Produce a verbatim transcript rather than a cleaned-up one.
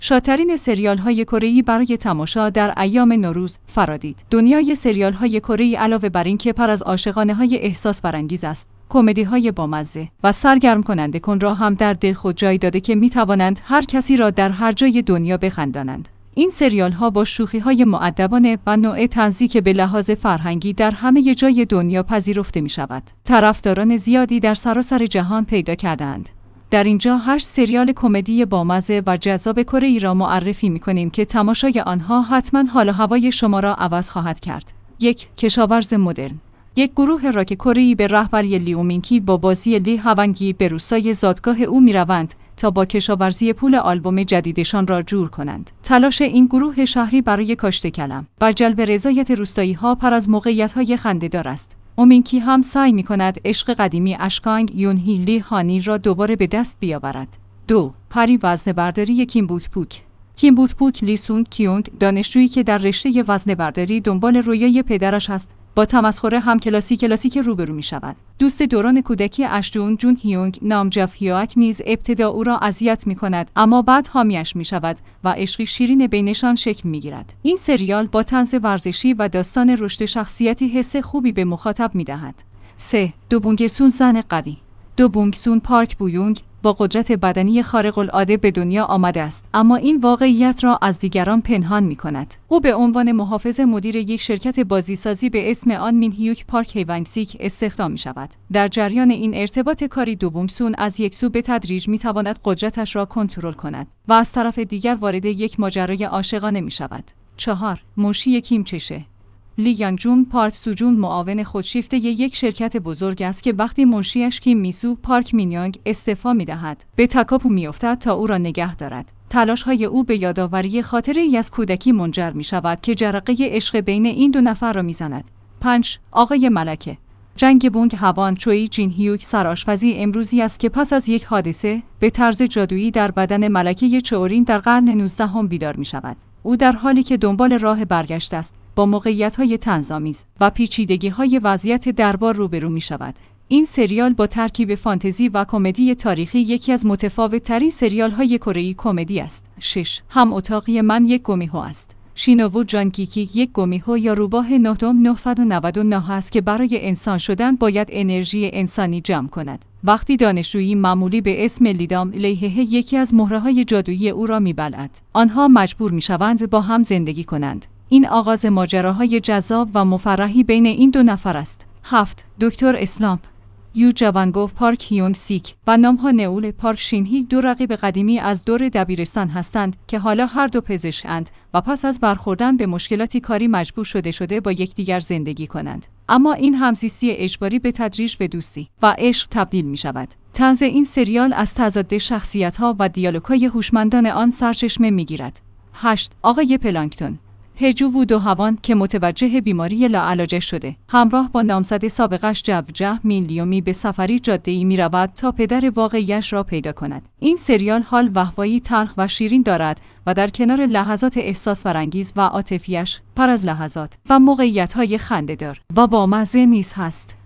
شاترین سریال‌های کره‌ای برای تماشا در ایام نوروز فرادید. دنیای سریال‌های کره‌ای علاوه بر اینکه پر از عاشقانه‌های احساس برانگیز است، کمدی‌های بامزه و سرگرم کننده کن را هم در دل خود جای داده که می‌توانند هر کسی را در هر جای دنیا بخندانند. این سریال‌ها با شوخی‌های مؤدبانه و نوع طنزی که به لحاظ فرهنگی در همه جای دنیا پذیرفته می‌شود، طرفداران زیادی در سراسر جهان پیدا کرده‌اند. در اینجا هشت سریال کمدی بامزه و جذاب کره‌ای را معرفی می‌کنیم که تماشای آنها حتماً حال و هوای شما را عوض خواهد کرد. یک کشاورز مدرن. یک گروه راک کره‌ای به رهبری لیو مینکی با بازی لی هونگی به روستای زادگاه او می‌روند تا با کشاورزی پول آلبوم جدیدشان را جور کنند. تلاش این گروه شهری برای کاشت کلم و جلب رضایت روستایی‌ها پر از موقعیت‌های خنده‌دار است. اومینکی هم سعی می‌کند عشق قدیمی اشکانگ یونهی لی هانی را دوباره به دست بیاورد. دو پری وزنه‌برداری کیم بوت پوک. کیم بوت پوک لی سونگ کیوند، دانشجویی که در رشته وزنه‌برداری دنبال رویای پدرش است، با تمسخر هم کلاسی کلاسیک روبرو می شود. دوست دوران کودکی اشجون جون هیونگ نام جف هیوک نیز ابتدا او را اذیت می کند، اما بعد حامیش می شود و عشقی شیرین بینشان شکل می گیرد. این سریال با طنز ورزشی و داستان رشد شخصیتی حس خوبی به مخاطب می دهد. سه دو بونگ سون زن قوی. دو بونگ سون پارک بویونگ با قدرت بدنی خارق العاده به دنیا آمده است، اما این واقعیت را از دیگران پنهان می کند. او به عنوان محافظ مدیر یک شرکت بازیسازی به اسم آن مین هیوک پارک هیونگسیک استخدام می شود. در جریان این ارتباط کاری دو بونگ سون از یک سو به تدریج می تواند قدرتش را کنترل کند و از طرف دیگر وارد یک ماجرای عاشقانه می شود. چهار موشی کیم چشه. لی یانگ جون پارک سوجون معاون خودشیفته یک شرکت بزرگ است که وقتی منشیش کیم میسو پارک مینیانگ استعفا می‌دهد، به تکاپو می‌افتد تا او را نگه دارد. تلاش‌های او به یادآوری خاطره‌ای از کودکی منجر می‌شود که جرقه عشق بین این دو نفر را می‌زند. پنج آقای ملکه. جنگ بونگ هوان چوی جین هیوک سرآشپزی امروزی است که پس از یک حادثه به طرز جادویی در بدن ملکه چئورین در قرن نوزدهم بیدار می‌شود. او در حالی که دنبال راه برگشت است، با موقعیت‌های طنزآمیز و پیچیدگی‌های وضعیت دربار روبرو می‌شود. این سریال با ترکیب فانتزی و کمدی تاریخی یکی از متفاوت‌ترین سریال‌های کره‌ای کمدی است. شش هم اتاقی من یک گومیهو است. شینوو جانگیکی یک گومیهو یا روباه نهم نهصد و نود و نه است که برای انسان شدن باید انرژی انسانی جمع کند. وقتی دانشجویی معمولی به اسم لیدام لیهه یکی از مهره‌های جادویی او را می‌بلعد، آنها مجبور می‌شوند با هم زندگی کنند. این آغاز ماجراهای جذاب و مفرحی بین این دو نفر است. هفت دکتر اسلام. یو جوانگوف پارک هیون سیک و نامها نئول پارک شینهی دو رقیب قدیمی از دور دبیرستان هستند که حالا هر دو پزشک‌اند و پس از برخوردن به مشکلاتی کاری مجبور شده شده با یکدیگر زندگی کنند. اما این همزیستی اجباری به تدریج به دوستی و عشق تبدیل می شود. طنز این سریال از تضاد شخصیت‌ها و دیالوگ‌های هوشمندان آن سرچشمه می‌گیرد. هشت آقای پلانکتون. هجو و دو هوان که متوجه بیماری لاعلاجه شده، همراه با نامزد سابقش جوجه میلیومی به سفری جاده‌ای می‌رود تا پدر واقعیش را پیدا کند. این سریال حال وهوایی تلخ و شیرین دارد و در کنار لحظات احساس برانگیز و عاطفی‌اش پر از لحظات و موقعیت‌های خنده‌دار و بامزه نیز هست.